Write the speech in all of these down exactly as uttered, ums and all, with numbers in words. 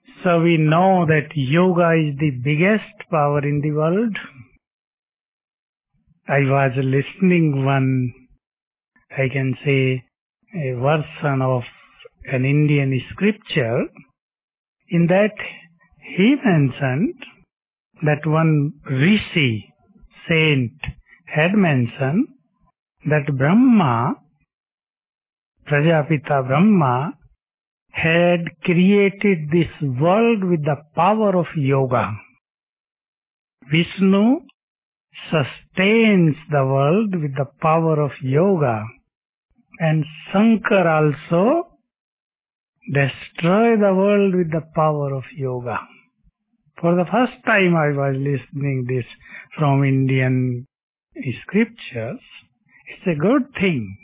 So we know that yoga is the biggest power in the world. I was listening one, I can say, a version of an Indian scripture. In that he mentioned that one rishi, saint, had mentioned that Brahma, Prajapita Brahma, had created this world with the power of yoga. Vishnu sustains the world with the power of yoga, and Shankar also destroy the world with the power of yoga. For the first time I was listening this from Indian scriptures. It's a good thing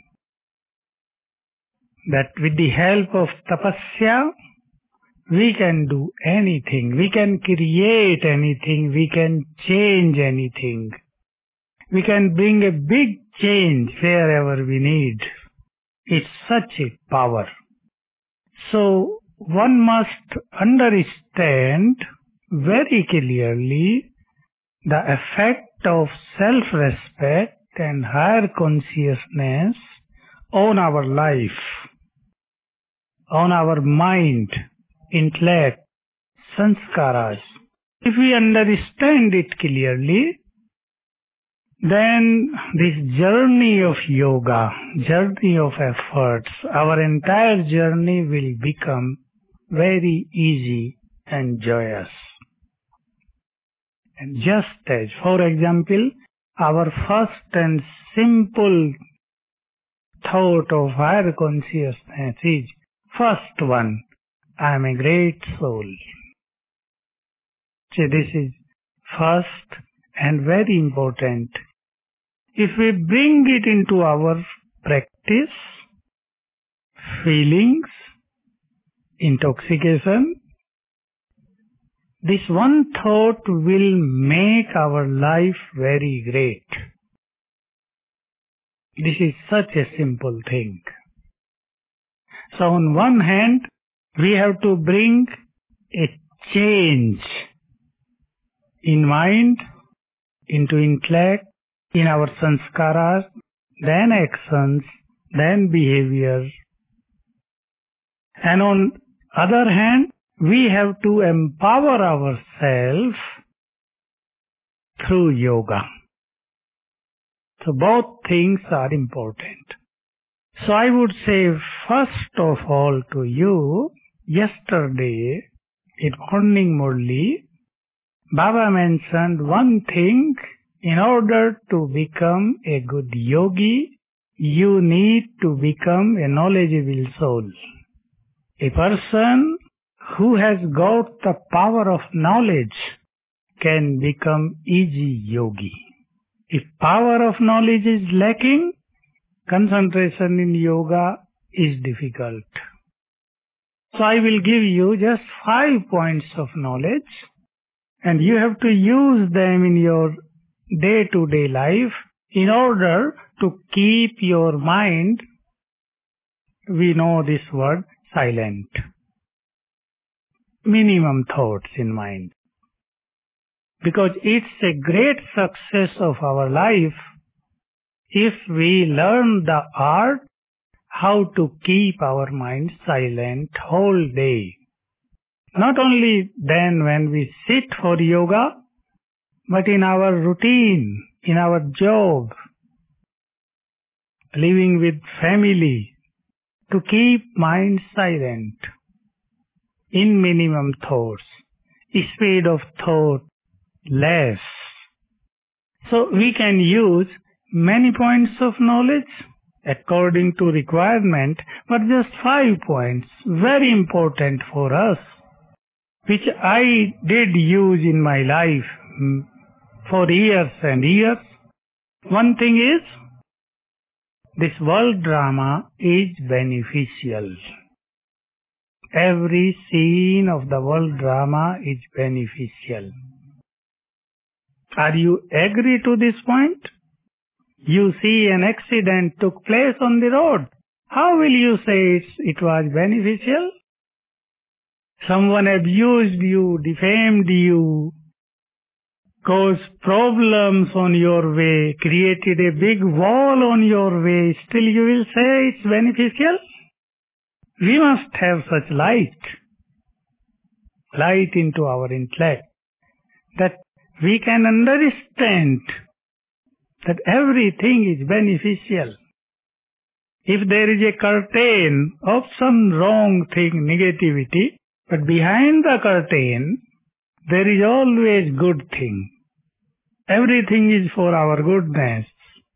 that with the help of tapasya, we can do anything, we can create anything, we can change anything. We can bring a big change wherever we need. It's such a power. So one must understand very clearly the effect of self-respect and higher consciousness on our life, on our mind, intellect, sanskaras. If we understand it clearly, then this journey of yoga, journey of efforts, our entire journey will become very easy and joyous. And just as, for example, our first and simple thought of higher consciousness is, first one, I am a great soul. So this is first and very important. If we bring it into our practice, feelings, intoxication, this one thought will make our life very great. This is such a simple thing. So on one hand, we have to bring a change in mind, into intellect, in our sanskaras, then actions, then behavior. And on other hand, we have to empower ourselves through yoga. So both things are important. So I would say first of all to you, yesterday in morning Murli, Baba mentioned one thing. In order to become a good yogi, you need to become a knowledgeable soul. A person who has got the power of knowledge can become easy yogi. If power of knowledge is lacking, concentration in yoga is difficult. So I will give you just five points of knowledge, and you have to use them in your day-to-day life in order to keep your mind, we know this word, silent. Minimum thoughts in mind. Because it's a great success of our life if we learn the art how to keep our mind silent whole day. Not only then when we sit for yoga, but in our routine, in our job, living with family, to keep mind silent, in minimum thoughts, speed of thought less. So we can use many points of knowledge according to requirement, but just five points, very important for us, which I did use in my life for years and years. One thing is, this world drama is beneficial. Every scene of the world drama is beneficial. Are you agree to this point? You see an accident took place on the road. How will you say it's, it was beneficial? someone abused you, defamed you, caused problems on your way, created a big wall on your way, still you will say it's beneficial? We must have such light, light into our intellect, that we can understand that everything is beneficial. If there is a curtain of some wrong thing, negativity, but behind the curtain, there is always good thing. Everything is for our goodness.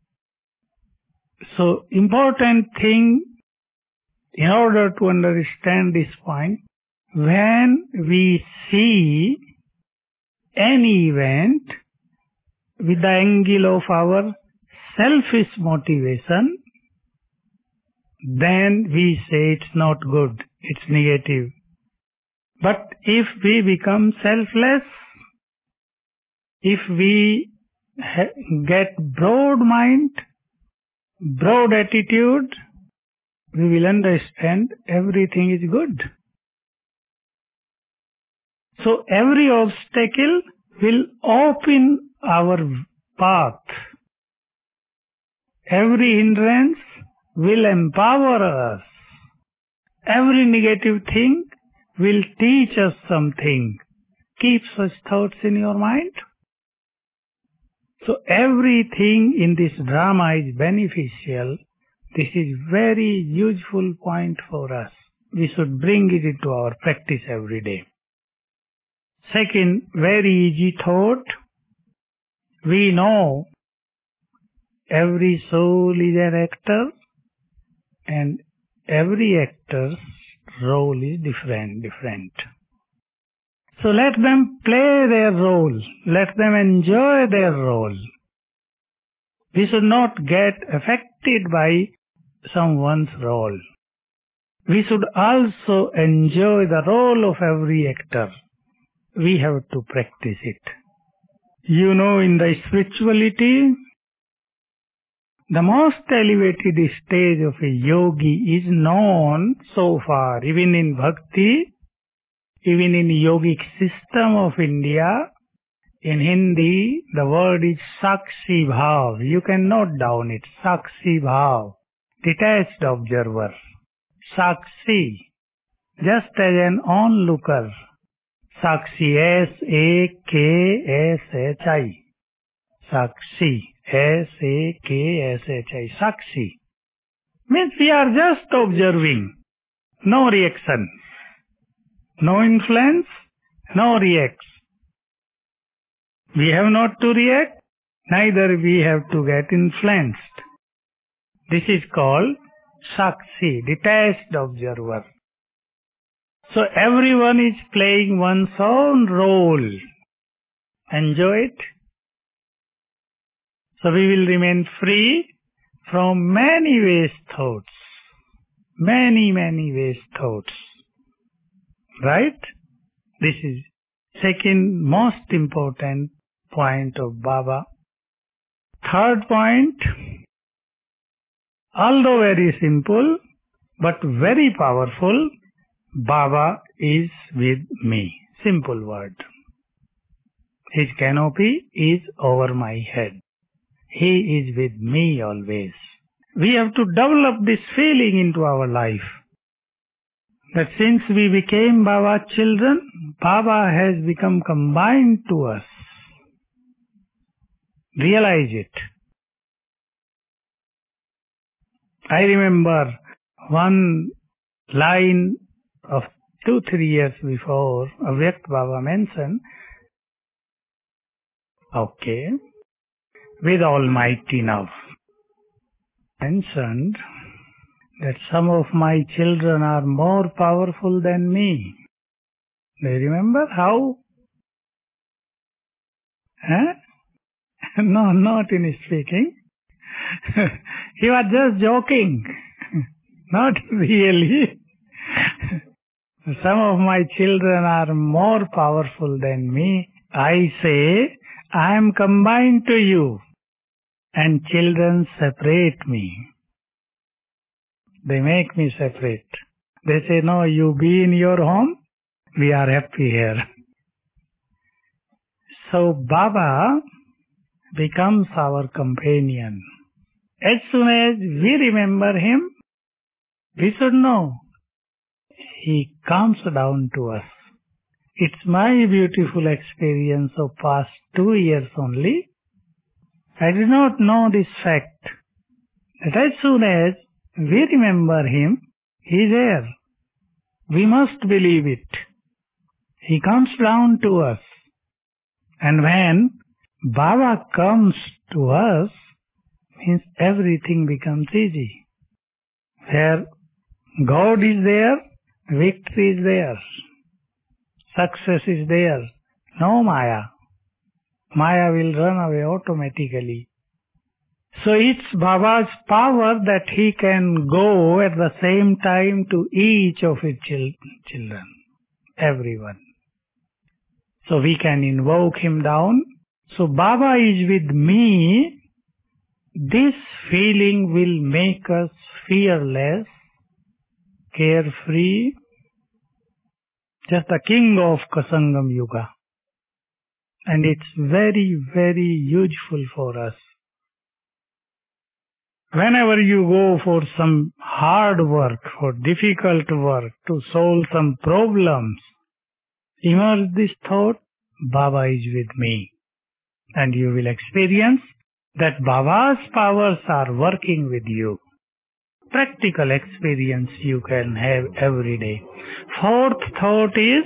So, important thing, in order to understand this point, when we see any event with the angle of our selfish motivation, then we say it's not good, it's negative. But if we become selfless, if we get broad mind, broad attitude, we will understand everything is good. So every obstacle will open our path. Every hindrance will empower us. Every negative thing will teach us something. Keep such thoughts in your mind. So everything in this drama is beneficial. This is very useful point for us. We should bring it into our practice every day. Second, very easy thought. We know every soul is an actor, and every actor's role is different, different. So let them play their role. Let them enjoy their role. We should not get affected by someone's role. We should also enjoy the role of every actor. We have to practice it. You know, in the spirituality, the most elevated stage of a yogi is known so far, even in bhakti, even in yogic system of India. In Hindi, the word is Sakshi Bhav. You can note down it, Sakshi Bhav, detached observer. Sakshi, just as an onlooker. Sakshi, S A K S H I. Sakshi, S A K S H I. Sakshi. Means we are just observing. No reaction. No influence, no reacts. We have not to react, neither we have to get influenced. This is called Sakshi, detached observer. So everyone is playing one's own role. Enjoy it. So we will remain free from many waste thoughts. Many, many waste thoughts. Right? This is second most important point of Baba. Third point, although very simple, but very powerful, Baba is with me. Simple word. His canopy is over my head. He is with me always. We have to develop this feeling into our life. That since we became Baba's children, Baba has become combined to us. Realize it. I remember one line of two, three years before, Avyakt Baba mentioned, okay, with Almighty now, mentioned that some of my children are more powerful than me. Do you remember how? Huh? No, not in speaking. He was just joking. Not really. Some of my children are more powerful than me. I say, I am combined to you, and children separate me. They make me separate. They say, no, you be in your home, we are happy here. So Baba becomes our companion. As soon as we remember him, we should know he comes down to us. It's my beautiful experience of past two years only. I did not know this fact, that as soon as we remember him, he is there. We must believe it. He comes down to us. And when Baba comes to us, means everything becomes easy. Where God is there, victory is there. Success is there. No Maya. Maya will run away automatically. So it's Baba's power that he can go at the same time to each of his chil- children. Everyone. So we can invoke him down. So Baba is with me. This feeling will make us fearless, carefree, just the king of Kasangam Yuga. And it's very, very useful for us. Whenever you go for some hard work, for difficult work, to solve some problems, immerse this thought, Baba is with me. And you will experience that Baba's powers are working with you. Practical experience you can have every day. Fourth thought is,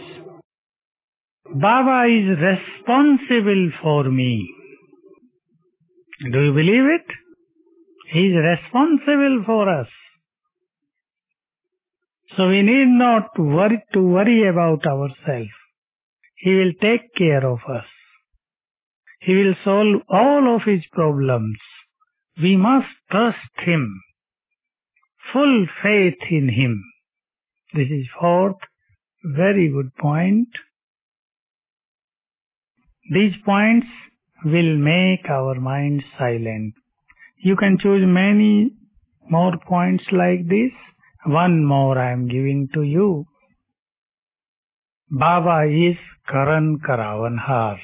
Baba is responsible for me. Do you believe it? He is responsible for us. So we need not worry, to worry about ourselves. He will take care of us. He will solve all of his problems. We must trust him. Full faith in him. This is fourth, very good point. These points will make our mind silent. You can choose many more points like this. One more I am giving to you. Baba is Karan Karavanhar.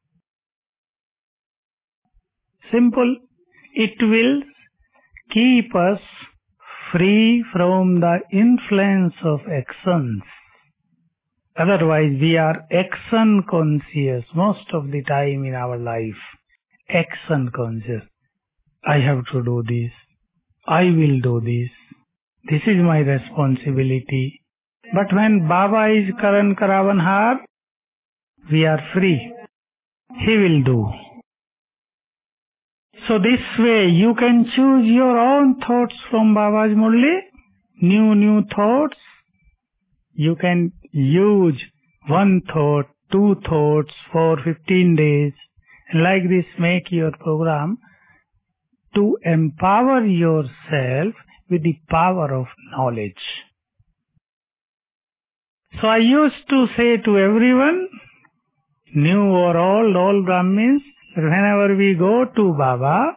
Simple. It will keep us free from the influence of actions. Otherwise, we are action conscious most of the time in our life. Action conscious. I have to do this. I will do this. This is my responsibility. But when Baba is Karan Karavanhar, we are free. He will do. So this way you can choose your own thoughts from Baba's Murli. New, new thoughts. You can use one thought, two thoughts for fifteen days. And like this make your program to empower yourself with the power of knowledge. So I used to say to everyone, new or old, all Brahmins, whenever we go to Baba,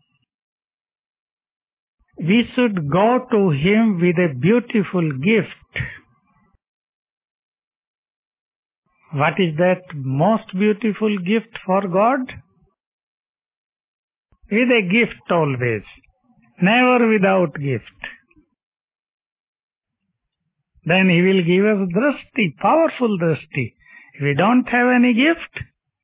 we should go to him with a beautiful gift. What is that most beautiful gift for God? With a gift always, never without gift. Then he will give us drashti, powerful drashti. If we don't have any gift,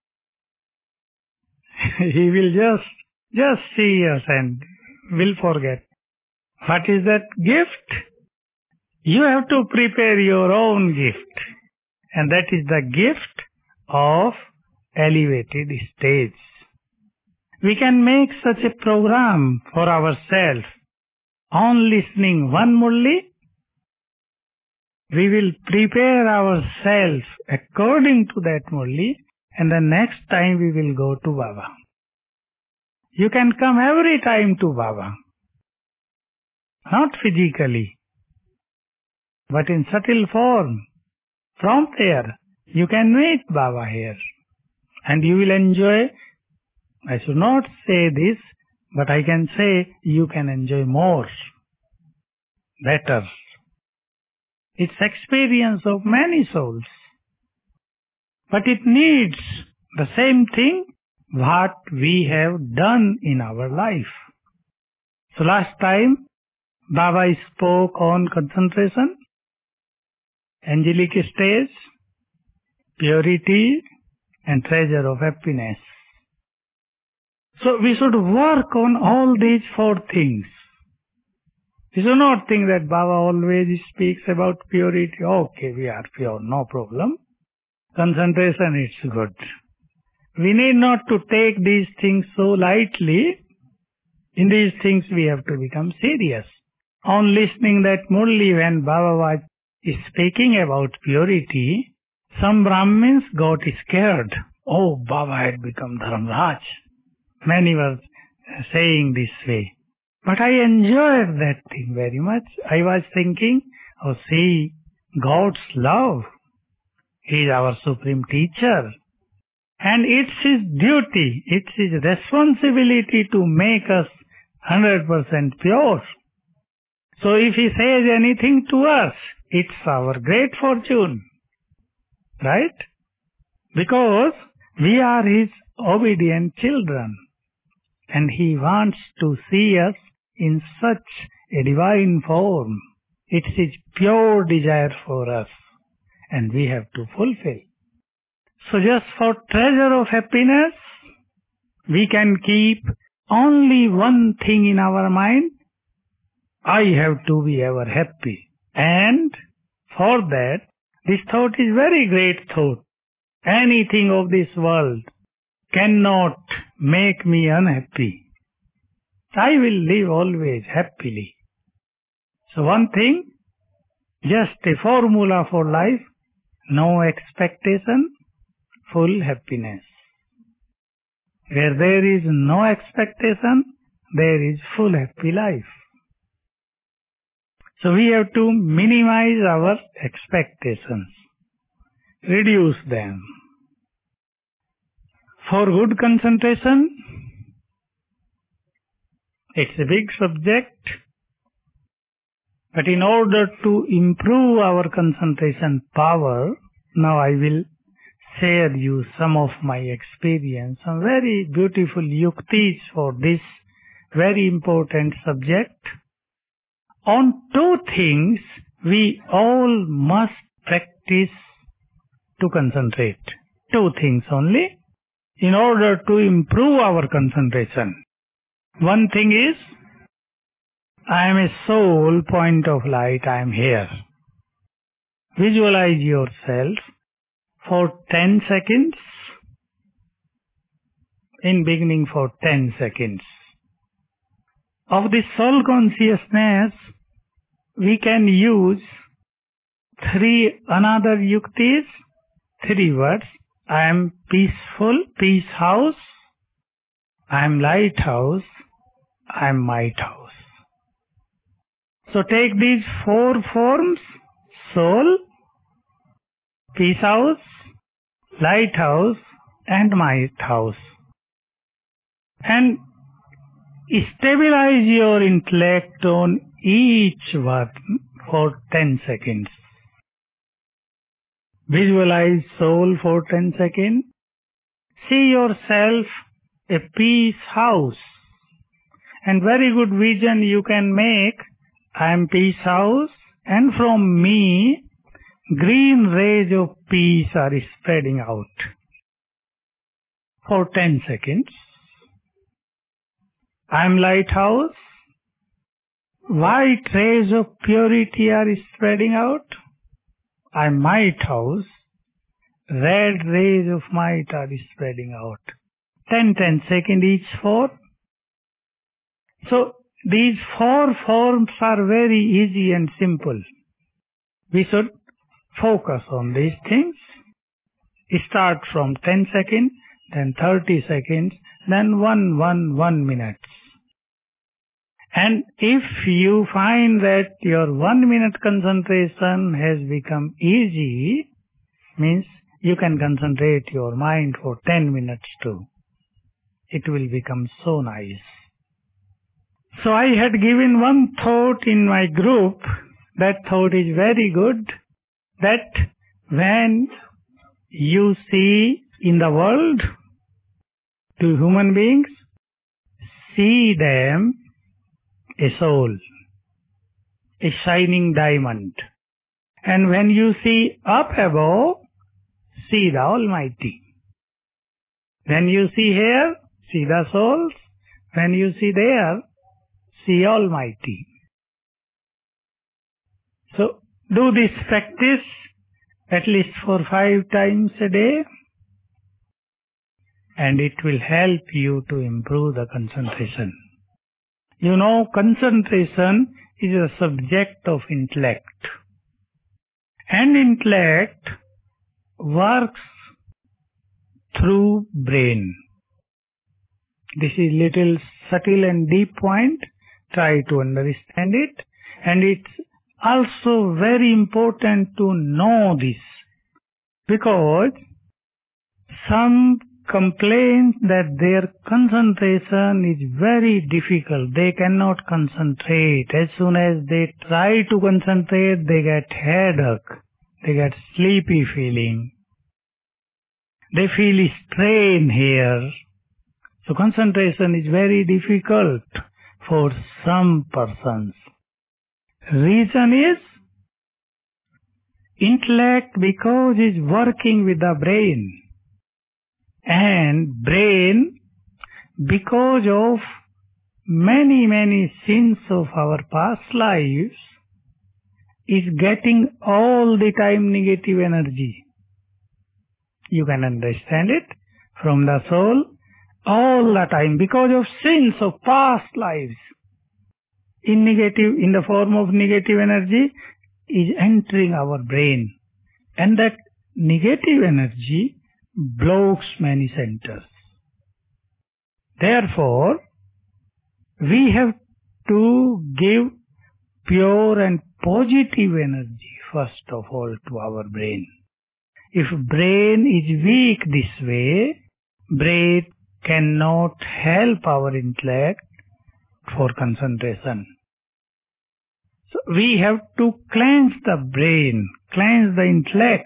he will just, just see us and will forget. What is that gift? You have to prepare your own gift. And that is the gift of elevated states. We can make such a program for ourselves. On listening one Murli, we will prepare ourselves according to that Murli, and the next time we will go to Baba. You can come every time to Baba. Not physically, but in subtle form. From there, you can meet Baba here. And you will enjoy, I should not say this, but I can say you can enjoy more, better. It's experience of many souls. But it needs the same thing what we have done in our life. So last time Baba spoke on concentration, angelic stage, purity, and treasure of happiness. So we should work on all these four things. We should not think that Baba always speaks about purity. Okay, we are pure, no problem. Concentration is good. We need not to take these things so lightly. In these things we have to become serious. On listening that Murli, when Baba was speaking about purity, some Brahmins got scared. Oh, Baba had become Dharmraj. Many were saying this way. But I enjoyed that thing very much. I was thinking, oh, see, God's love. He is our supreme teacher. And it's his duty, it's his responsibility to make us one hundred percent pure. So if he says anything to us, it's our great fortune. Right? Because we are his obedient children. And he wants to see us in such a divine form. It's his pure desire for us. And we have to fulfill. So just for treasure of happiness, we can keep only one thing in our mind. I have to be ever happy. And for that, this thought is very great thought. Anything of this world cannot make me unhappy. I will live always happily. So one thing, just a formula for life, no expectation, full happiness. Where there is no expectation, there is full happy life. So we have to minimize our expectations, reduce them. For good concentration, it's a big subject, but in order to improve our concentration power, now I will share you some of my experience, some very beautiful yuktis for this very important subject. On two things we all must practice to concentrate. Two things only in order to improve our concentration. One thing is, I am a soul, point of light, I am here. Visualize yourself for ten seconds, in beginning for ten seconds. Of this soul consciousness, we can use three another yuktis, three words. I am peaceful, peace house. I am lighthouse. I am might house. So take these four forms: soul, peace house, lighthouse, and might house. And stabilize your intellect on each one for ten seconds. Visualize soul for ten seconds. See yourself a peace house. And very good vision you can make. I am peace house, and from me green rays of peace are spreading out. For ten seconds. I am lighthouse. White rays of purity are spreading out. I am might house. Red rays of might are spreading out. ten, ten seconds each for. So these four forms are very easy and simple. We should focus on these things. Start from ten seconds, then thirty seconds, then one, one, one minute. And if you find that your one minute concentration has become easy, means you can concentrate your mind for ten minutes too. It will become so nice. So I had given one thought in my group. That thought is very good. That when you see in the world, to human beings, see them a soul, a shining diamond. And when you see up above, see the Almighty. When you see here, see the souls. When you see there, see Almighty. So, do this practice at least for five times a day, and it will help you to improve the concentration. You know, concentration is a subject of intellect. And intellect works through brain. This is little subtle and deep point. Try to understand it. And it's also very important to know this, because some complain that their concentration is very difficult. They cannot concentrate. As soon as they try to concentrate, they get headache. They get sleepy feeling. They feel strain here. So concentration is very difficult for some persons. Reason is intellect, because it's working with the brain. And brain, because of many, many sins of our past lives, is getting all the time negative energy. You can understand it from the soul all the time, because of sins of past lives. In negative, in the form of negative energy is entering our brain. And that negative energy blocks many centers. Therefore, we have to give pure and positive energy first of all to our brain. If brain is weak this way, brain cannot help our intellect for concentration. So we have to cleanse the brain, cleanse the intellect.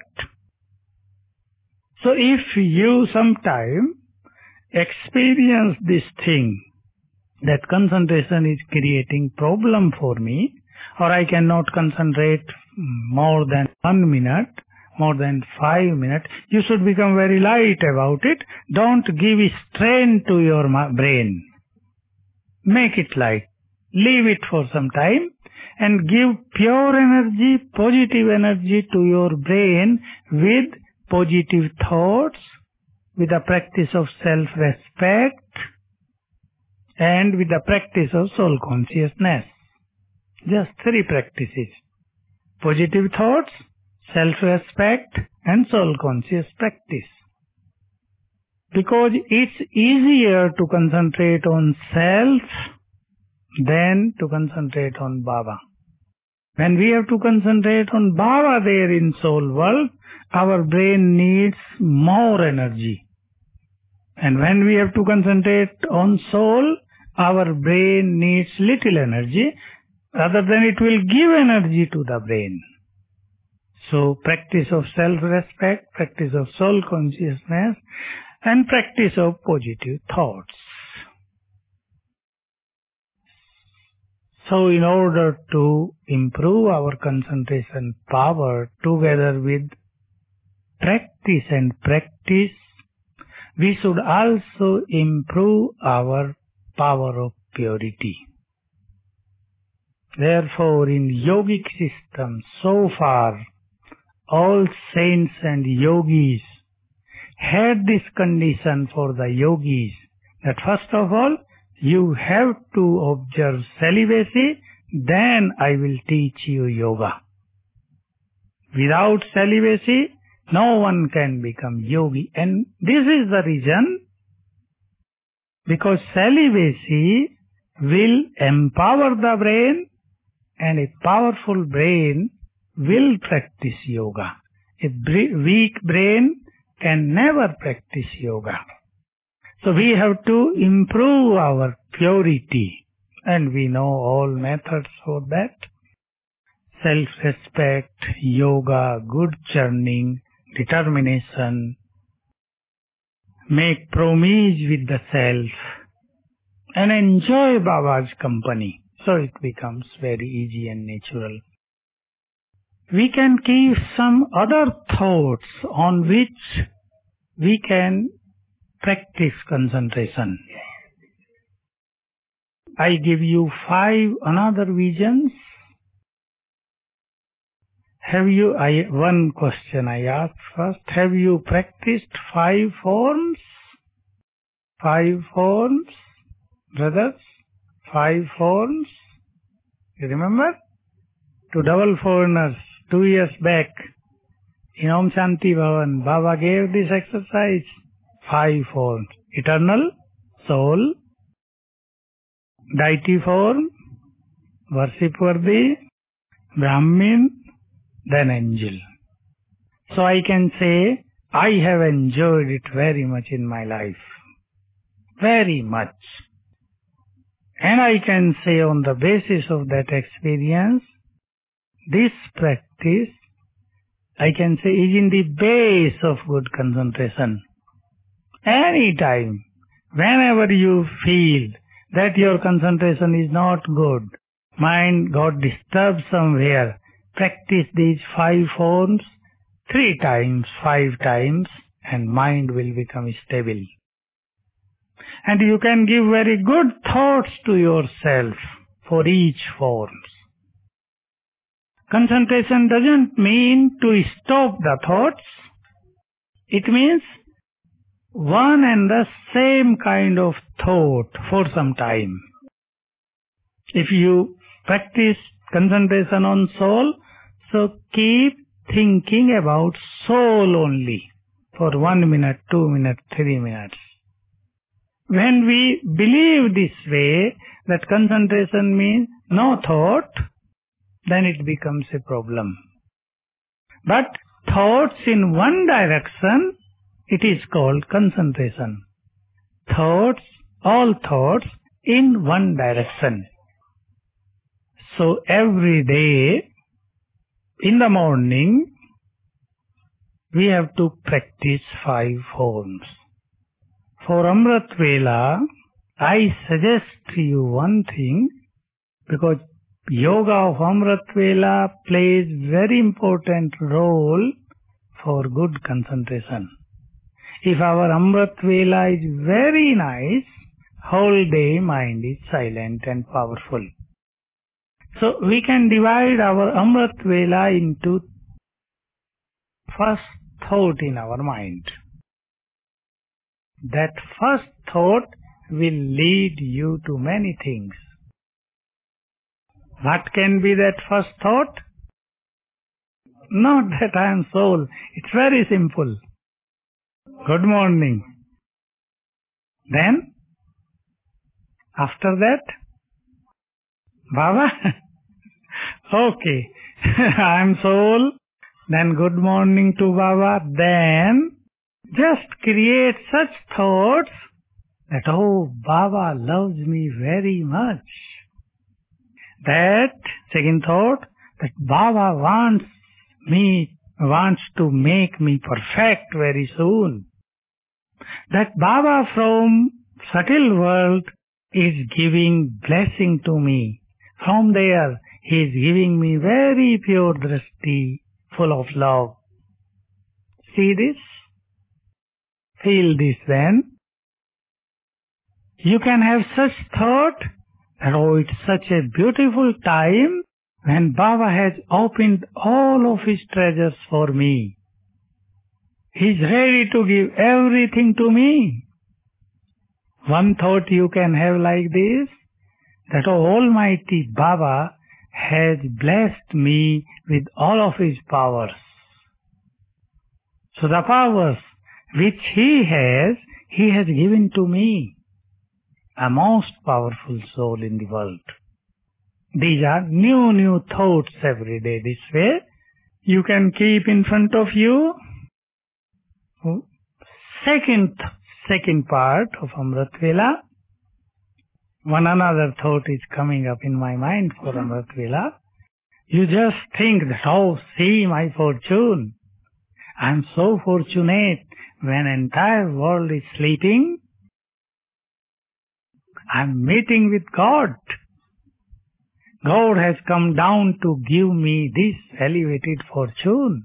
So if you sometime experience this thing, that concentration is creating problem for me, or I cannot concentrate more than one minute, more than five minutes, you should become very light about it. Don't give strain to your brain. Make it light. Leave it for some time and give pure energy, positive energy to your brain with positive thoughts, with the practice of self-respect, and with the practice of soul consciousness. Just three practices. Positive thoughts, self-respect, and soul conscious practice. Because it's easier to concentrate on self than to concentrate on Baba. When we have to concentrate on Baba there in soul world, our brain needs more energy. And when we have to concentrate on soul, our brain needs little energy, rather than it will give energy to the brain. So practice of self-respect, practice of soul consciousness, and practice of positive thoughts. So in order to improve our concentration power together with practice and practice, we should also improve our power of purity. Therefore, in yogic system, so far, all saints and yogis had this condition for the yogis, that first of all, you have to observe celibacy, then I will teach you yoga. Without celibacy, no one can become yogi. And this is the reason, because celibacy will empower the brain, and a powerful brain will practice yoga. A weak brain can never practice yoga. So we have to improve our purity, and we know all methods for that. Self-respect, yoga, good churning, determination, make promise with the self, and enjoy Baba's company. So it becomes very easy and natural. We can keep some other thoughts on which we can practice concentration. I give you five another visions. Have you, I, one question I ask first, have you practiced five forms? Five forms, brothers? Five forms? You remember? To double foreigners, two years back, in Om Shanti Bhavan, Baba gave this exercise. Five forms. Eternal, soul, deity form, worship worthy, Brahmin, then angel. So I can say, I have enjoyed it very much in my life. Very much. And I can say on the basis of that experience, this practice, I can say, is in the base of good concentration. Anytime, whenever you feel that your concentration is not good, mind got disturbed somewhere, practice these five forms three times, five times, and mind will become stable. And you can give very good thoughts to yourself for each form. Concentration doesn't mean to stop the thoughts. It means one and the same kind of thought for some time. If you practice concentration on soul, so keep thinking about soul only for one minute, two minutes, three minutes. When we believe this way, that concentration means no thought, then it becomes a problem. But thoughts in one direction, it is called concentration. Thoughts, all thoughts in one direction. So every day, in the morning, we have to practice five forms. For Amrit Vela, I suggest to you one thing, because Yoga of Amrit Vela plays very important role for good concentration. If our Amrit Vela is very nice, whole day mind is silent and powerful. So we can divide our Amrit Vela into first thought in our mind. That first thought will lead you to many things. What can be that first thought? Not that I am soul. It's very simple. Good morning. Then, after that, Baba, okay, I am soul. Then good morning to Baba. Then, just create such thoughts that, oh, Baba loves me very much. That second thought, that Baba wants me, wants to make me perfect very soon. That Baba from subtle world is giving blessing to me. From there, he is giving me very pure drishti, full of love. See this? Feel this then. You can have such thought that, oh, it's such a beautiful time when Baba has opened all of his treasures for me. He's ready to give everything to me. One thought you can have like this, that, oh, Almighty Baba has blessed me with all of his powers. So the powers which he has, he has given to me, a most powerful soul in the world. These are new, new thoughts every day. This way, you can keep in front of you. Second, second part of Amrit Vela. One another thought is coming up in my mind for Amrit Vela. You just think that, oh, see my fortune. I am so fortunate when entire world is sleeping, I am meeting with God. God has come down to give me this elevated fortune.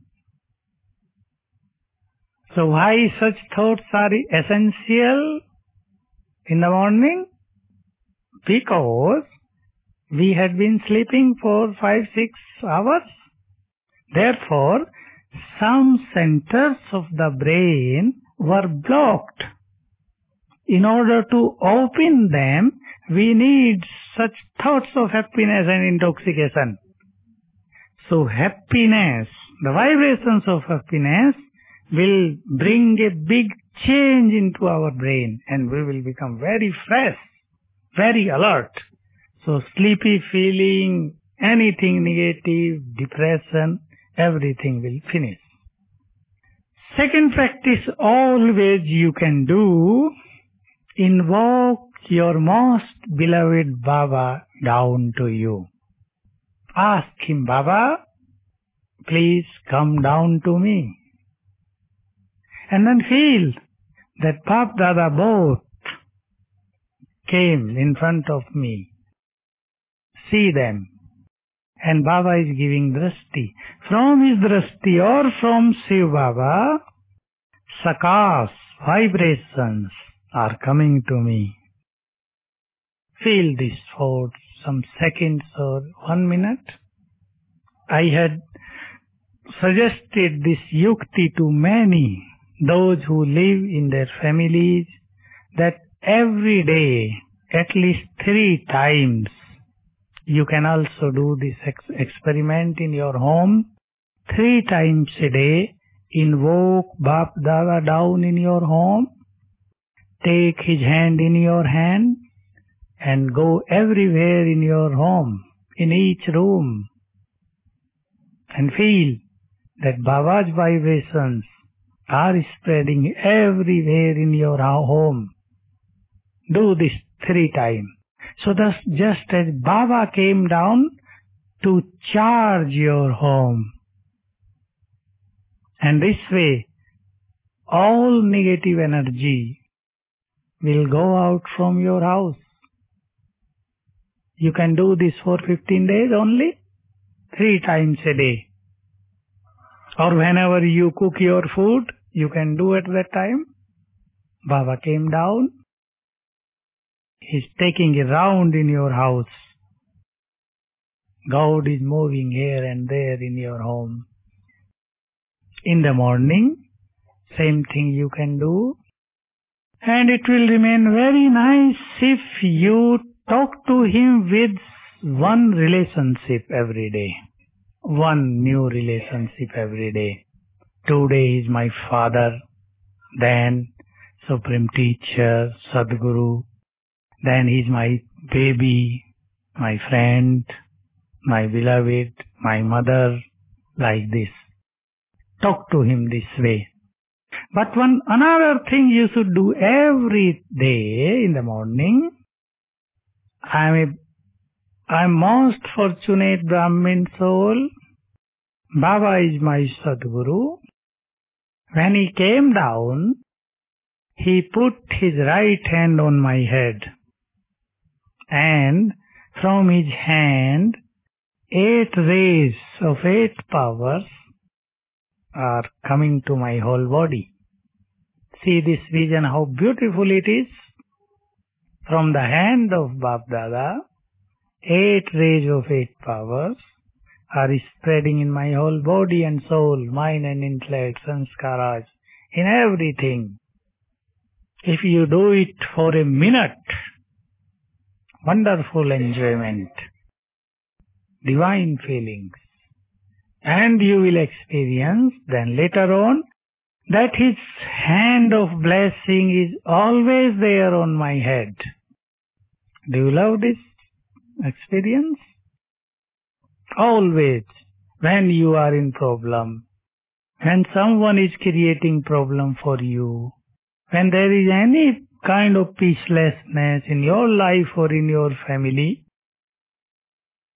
So why such thoughts are essential in the morning? Because we had been sleeping for five, six hours. Therefore, some centers of the brain were blocked. In order to open them, we need such thoughts of happiness and intoxication. So happiness, the vibrations of happiness will bring a big change into our brain and we will become very fresh, very alert. So sleepy feeling, anything negative, depression, everything will finish. Second practice always you can do, invoke your most beloved Baba down to you. Ask him, Baba, please come down to me. And then feel that Bap Dada both came in front of me. See them. And Baba is giving drashti. From his drashti or from Shiv Baba, sakas, vibrations are coming to me. Feel this for some seconds or one minute. I had suggested this yukti to many, those who live in their families, that every day, at least three times, you can also do this ex- experiment in your home. Three times a day, invoke Bap Dada down in your home. Take his hand in your hand and go everywhere in your home, in each room. And feel that Baba's vibrations are spreading everywhere in your home. Do this three times. So thus, just as Baba came down to charge your home, and this way, all negative energy will go out from your house. You can do this for fifteen days only, three times a day. Or whenever you cook your food, you can do at that time. Baba came down. He's taking a round in your house. God is moving here and there in your home. In the morning, same thing you can do. And it will remain very nice if you talk to him with one relationship every day. One new relationship every day. Today is my father, then Supreme Teacher, Sadguru, then he's my baby, my friend, my beloved, my mother, like this. Talk to him this way. But one another thing you should do every day in the morning. I am a, I am most fortunate Brahmin soul. Baba is my Sadguru. When he came down, he put his right hand on my head. And from his hand, eight rays of eight powers are coming to my whole body. See this vision, how beautiful it is. From the hand of Bap Dada, eight rays of eight powers are spreading in my whole body and soul, mind and intellect, sanskaras, in everything. If you do it for a minute, wonderful enjoyment, divine feelings, and you will experience then later on that his hand of blessing is always there on my head. Do you love this experience? Always, when you are in problem, when someone is creating problem for you, when there is any kind of peacelessness in your life or in your family,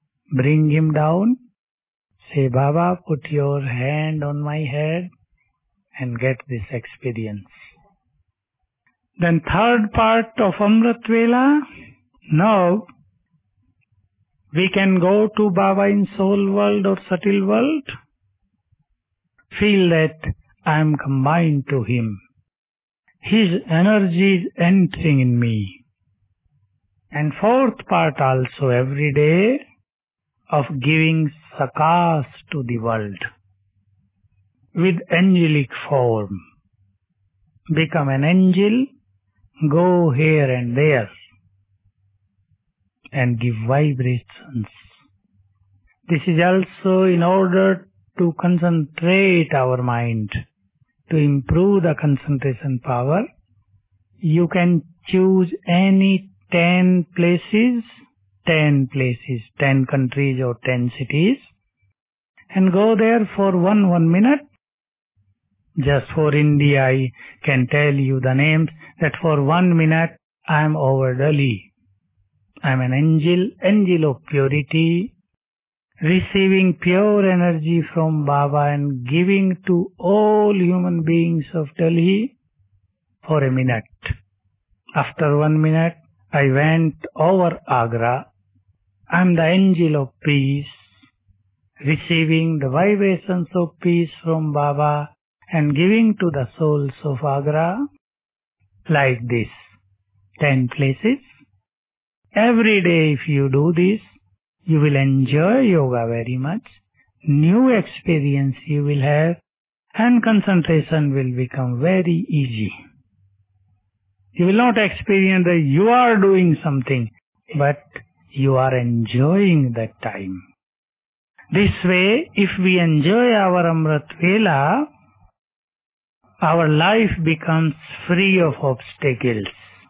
bring him down. Say, Baba, put your hand on my head and get this experience. Then third part of Amrit Vela, now we can go to Baba in soul world or subtle world, feel that I am combined to him. His energy is entering in me. And fourth part also every day of giving sakas to the world with angelic form. Become an angel, go here and there and give vibrations. This is also in order to concentrate our mind, to improve the concentration power. You can choose any ten places, ten places, ten countries or ten cities, and go there for one, one minute. Just for India, I can tell you the names, that for one minute I am over Delhi. I am an angel, angel of purity, receiving pure energy from Baba and giving to all human beings of Delhi for a minute. After one minute, I went over Agra. I am the angel of peace, receiving the vibrations of peace from Baba and giving to the souls of Agra like this. Ten places. Every day if you do this, you will enjoy yoga very much. New experience you will have and concentration will become very easy. You will not experience that you are doing something, but you are enjoying that time. This way, if we enjoy our Amrit Vela, our life becomes free of obstacles.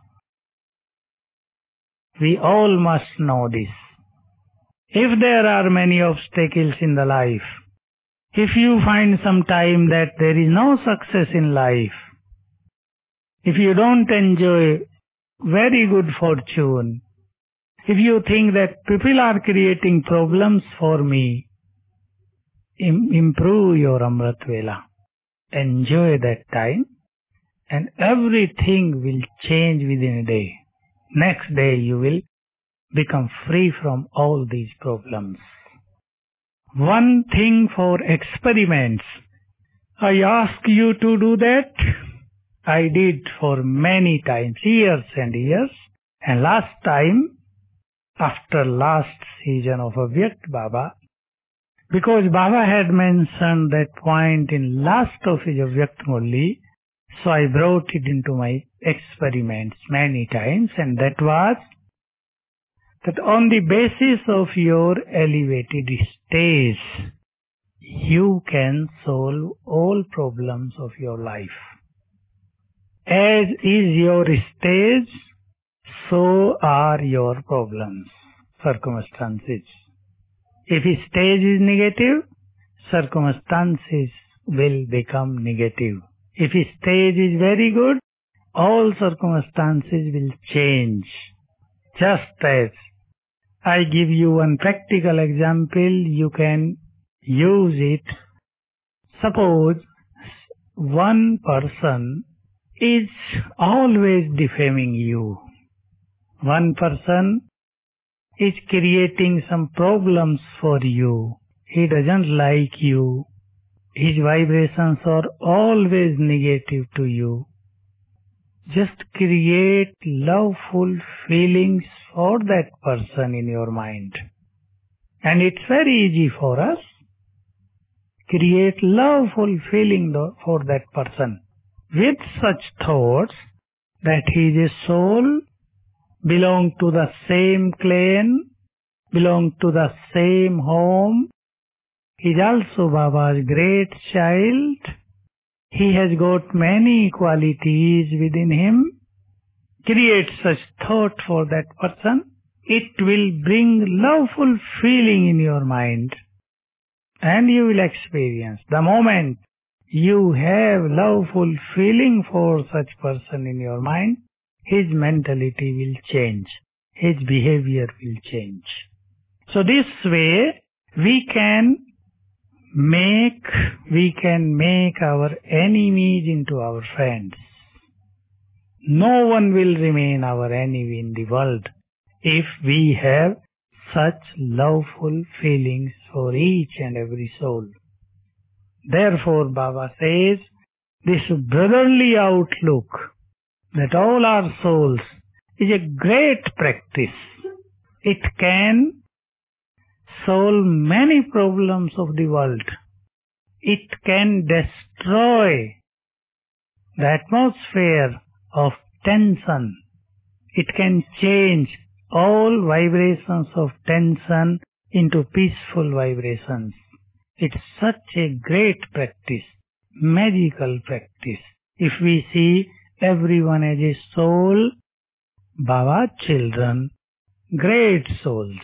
We all must know this. If there are many obstacles in the life, if you find some time that there is no success in life, if you don't enjoy very good fortune, if you think that people are creating problems for me, im- improve your Amrit Vela. Enjoy that time and everything will change within a day. Next day you will become free from all these problems. One thing for experiments. I ask you to do that. I did for many times, years and years. And last time, after last season of Avyakt Baba, because Baba had mentioned that point in last of his Avyakt Murli, so I brought it into my experiments many times, and that was that on the basis of your elevated stage, you can solve all problems of your life. As is your stage, so are your problems, circumstances. If stage is negative, circumstances will become negative. If stage is very good, all circumstances will change. Just as I give you one practical example, you can use it. Suppose one person is always defaming you. One person is creating some problems for you. He doesn't like you. His vibrations are always negative to you. Just create loveful feelings for that person in your mind. And it's very easy for us. Create loveful feeling for that person with such thoughts that he is a soul, belong to the same clan, belong to the same home. He is also Baba's great child. He has got many qualities within him. Create such thought for that person. It will bring loveful feeling in your mind. And you will experience. The moment you have loveful feeling for such person in your mind, his mentality will change. His behavior will change. So this way, we can make, we can make our enemies into our friends. No one will remain our enemy in the world if we have such loveful feelings for each and every soul. Therefore, Baba says, this brotherly outlook that all our souls is a great practice. It can solve many problems of the world. It can destroy the atmosphere of tension. It can change all vibrations of tension into peaceful vibrations. It's such a great practice, magical practice. If we see everyone as a soul, Baba children, great souls.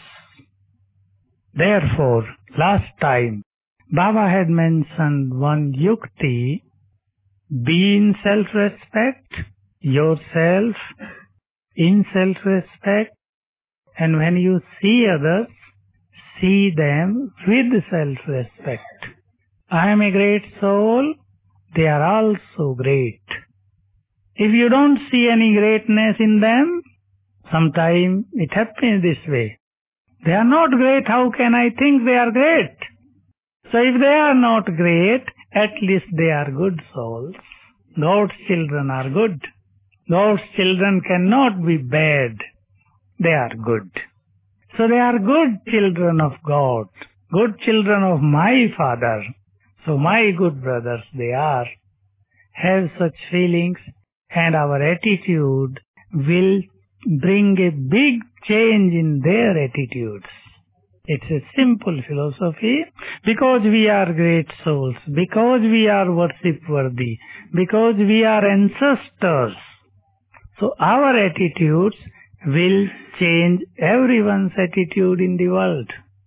Therefore, last time, Baba had mentioned one yukti, be in self-respect, yourself, in self-respect, and when you see others, see them with self-respect. I am a great soul, they are also great. If you don't see any greatness in them, sometimes it happens this way. They are not great, how can I think they are great? So if they are not great, at least they are good souls. God's children are good. God's children cannot be bad. They are good. So they are good children of God, good children of my Father. So my good brothers they are. Have such feelings and our attitude will bring a big change in their attitudes. It's a simple philosophy. Because we are great souls, because we are worship-worthy, because we are ancestors, so our attitudes will change everyone's attitude in the world.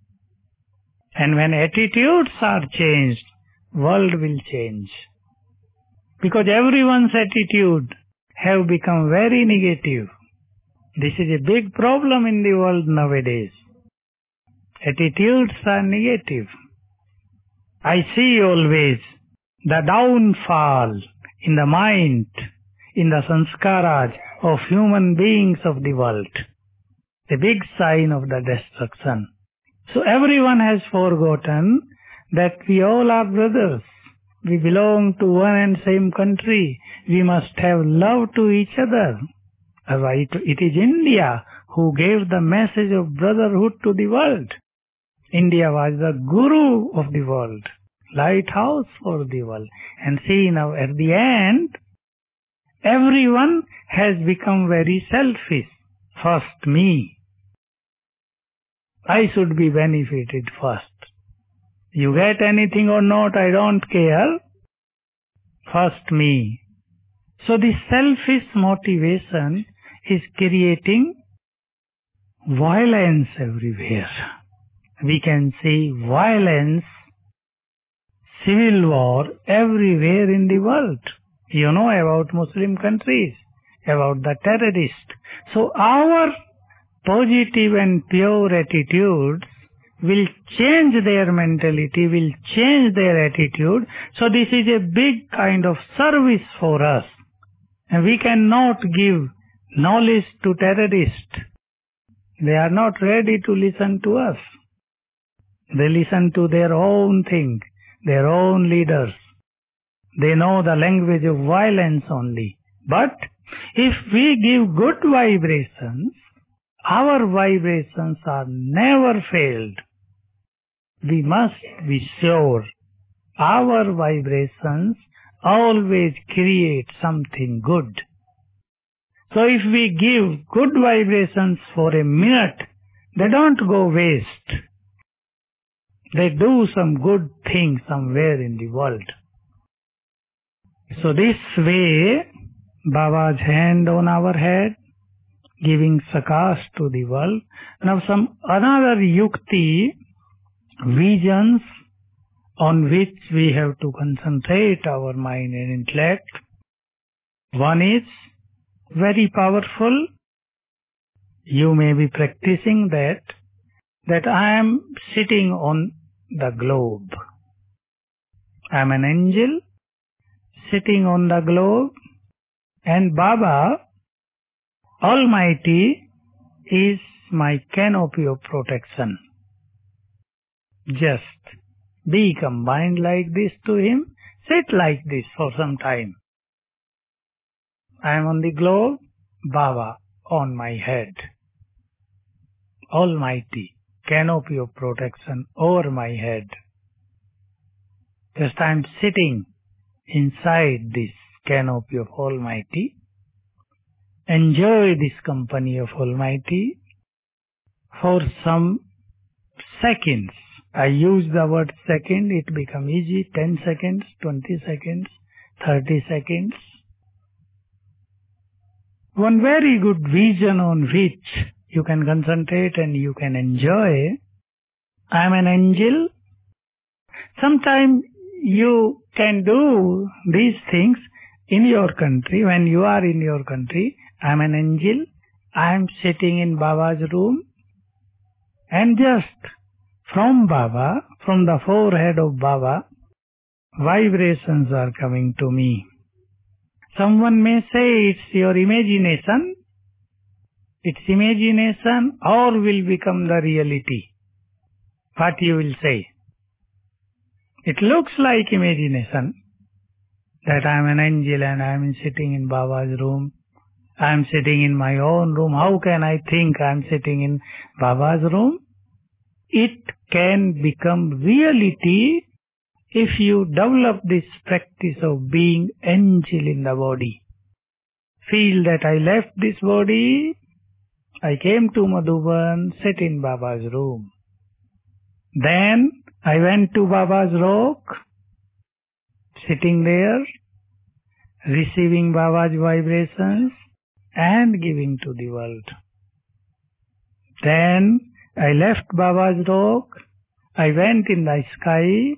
And when attitudes are changed, world will change. Because everyone's attitude have become very negative. This is a big problem in the world nowadays. Attitudes are negative. I see always the downfall in the mind, in the sanskaras of human beings of the world. A big sign of the destruction. So everyone has forgotten that we all are brothers. We belong to one and same country. We must have love to each other. It is India who gave the message of brotherhood to the world. India was the guru of the world, lighthouse for the world. And see now at the end, everyone has become very selfish. First me. I should be benefited first. You get anything or not, I don't care. First me. So this selfish motivation is creating violence everywhere. We can see violence, civil war everywhere in the world. You know about Muslim countries, about the terrorists. So our positive and pure attitudes will change their mentality, will change their attitude. So this is a big kind of service for us. And we cannot give knowledge to terrorists. They are not ready to listen to us. They listen to their own thing, their own leaders. They know the language of violence only. But if we give good vibrations, our vibrations are never failed. We must be sure our vibrations always create something good. So if we give good vibrations for a minute, they don't go waste. They do some good thing somewhere in the world. So this way, Baba's hand on our head, giving sakas to the world. Now some another yukti, visions on which we have to concentrate our mind and intellect. One is very powerful. You may be practicing that, that I am sitting on the globe. I am an angel sitting on the globe, and Baba Almighty is my canopy of protection. Just be combined like this to Him. Sit like this for some time. I am on the globe, Baba on my head. Almighty, canopy of protection over my head. Just I am sitting inside this canopy of Almighty. Enjoy this company of Almighty for some seconds. I use the word second, it becomes easy, ten seconds, twenty seconds, thirty seconds. One very good vision on which you can concentrate and you can enjoy. I am an angel. Sometimes you can do these things in your country. When you are in your country, I am an angel. I am sitting in Baba's room, and just from Baba, from the forehead of Baba, vibrations are coming to me. Someone may say it's your imagination. It's imagination or will become the reality. What you will say? It looks like imagination that I am an angel and I am sitting in Baba's room. I am sitting in my own room. How can I think I am sitting in Baba's room? It can become reality if you develop this practice of being angel in the body. Feel that I left this body, I came to Madhuban, sit in Baba's room. Then I went to Baba's rock, sitting there, receiving Baba's vibrations and giving to the world. Then I left Baba's rock, I went in the sky,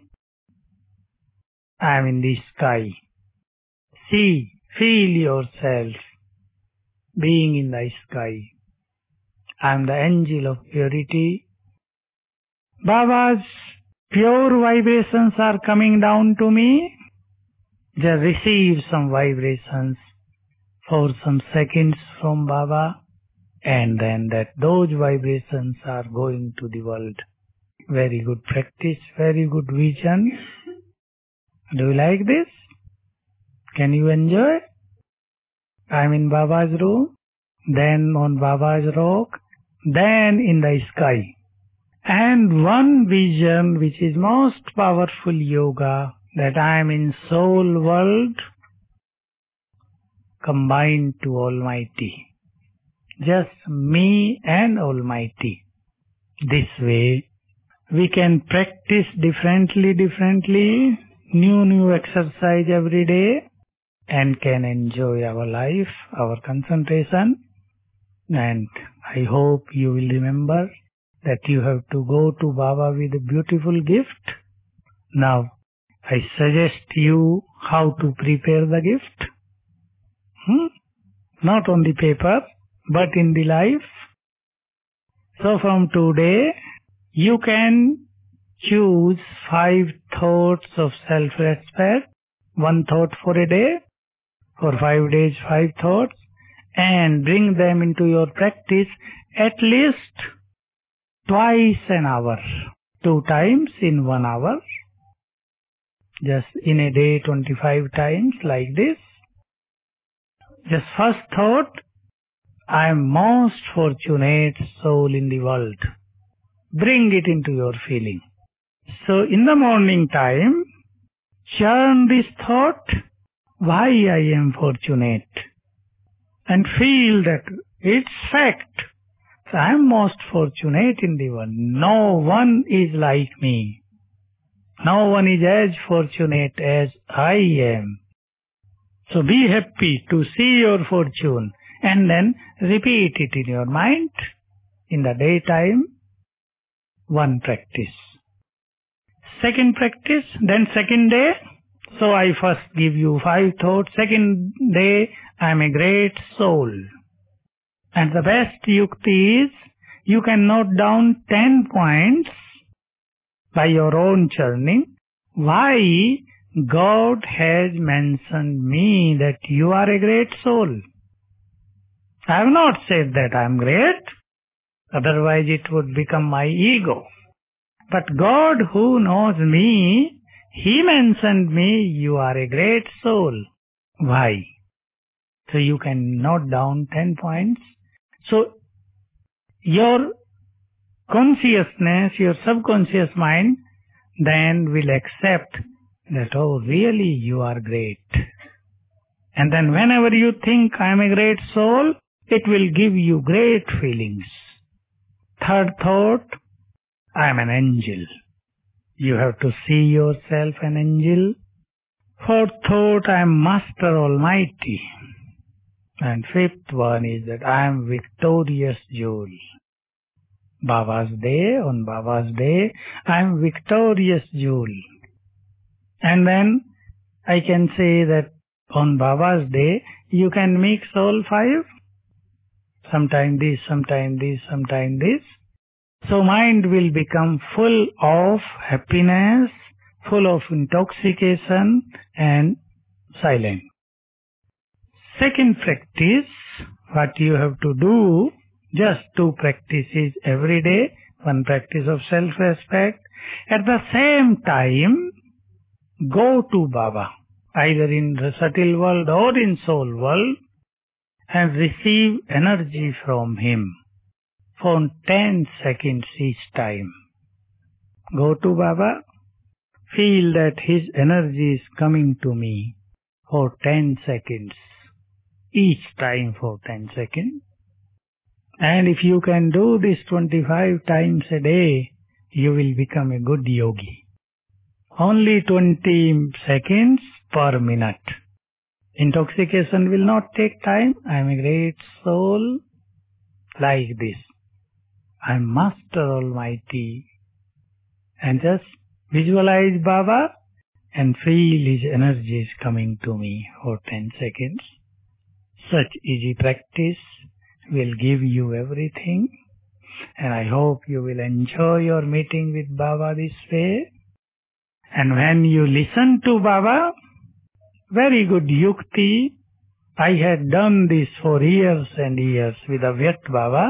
I am in the sky. See, feel yourself being in the sky. I am the angel of purity. Baba's pure vibrations are coming down to me. Just receive some vibrations for some seconds from Baba, and then that those vibrations are going to the world. Very good practice, very good vision. Do you like this? Can you enjoy? I am in Baba's room, then on Baba's rock, then in the sky. And one vision which is most powerful yoga, that I am in soul world combined to Almighty. Just me and Almighty. This way we can practice differently, differently, new, new exercise every day, and can enjoy our life, our concentration. And I hope you will remember that you have to go to Baba with a beautiful gift. Now, I suggest you how to prepare the gift. Hmm? Not on the paper, but in the life. So from today, you can choose five thoughts of self-respect, one thought for a day, for five days, five thoughts, and bring them into your practice at least twice an hour, two times in one hour, just in a day twenty-five times like this. Just first thought, I am most fortunate soul in the world. Bring it into your feeling. So in the morning time, churn this thought, why I am fortunate, and feel that it's fact. So I am most fortunate in the world. No one is like me. No one is as fortunate as I am. So be happy to see your fortune and then repeat it in your mind in the daytime. One practice. Second practice, then second day. So I first give you five thoughts. Second day, I am a great soul. And the best yukti is, you can note down ten points by your own churning, why God has mentioned me that you are a great soul. I have not said that I am great, otherwise it would become my ego. But God who knows me, He mentioned me, you are a great soul. Why? So you can note down ten points. So your consciousness, your subconscious mind, then will accept that, oh, really you are great. And then whenever you think I am a great soul, it will give you great feelings. Third thought, I am an angel. You have to see yourself an angel. Fourth thought, I am Master Almighty. And fifth one is that I am victorious Jewel. Baba's day, on Baba's day, I am victorious Jewel. And then I can say that on Baba's day, you can mix all five. Sometime this, sometime this, sometime this. So mind will become full of happiness, full of intoxication and silent. Second practice, what you have to do, just two practices every day, one practice of self-respect. At the same time, go to Baba, either in the subtle world or in soul world, and receive energy from him for ten seconds each time. Go to Baba, feel that his energy is coming to me for ten seconds, each time for ten seconds. And if you can do this twenty-five times a day, you will become a good yogi. Only twenty seconds per minute. Intoxication will not take time. I am a great soul. Like this. I am Master Almighty. And just visualize Baba and feel his energy is coming to me for ten seconds. Such easy practice will give you everything. And I hope you will enjoy your meeting with Baba this way. And when you listen to Baba, very good yukti. I had done this for years and years with Avyakt Baba.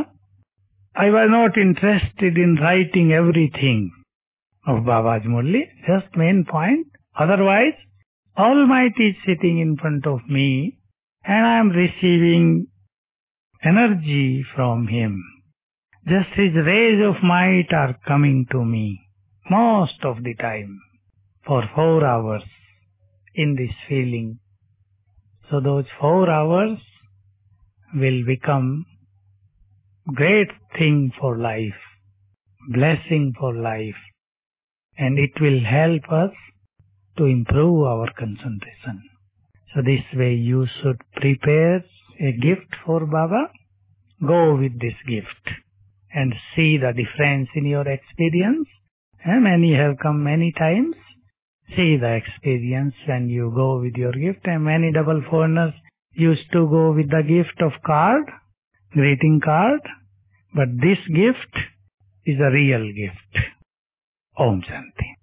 I was not interested in writing everything of Baba's Murli, just main point. Otherwise, Almighty is sitting in front of me and I am receiving energy from him. Just his rays of might are coming to me most of the time for four hours in this feeling. So those four hours will become great thing for life, blessing for life, and it will help us to improve our concentration. So this way you should prepare a gift for Baba. Go with this gift and see the difference in your experience. And many have come many times. See the experience when you go with your gift. And many double foreigners used to go with the gift of card, greeting card. But this gift is a real gift. Om Shanti.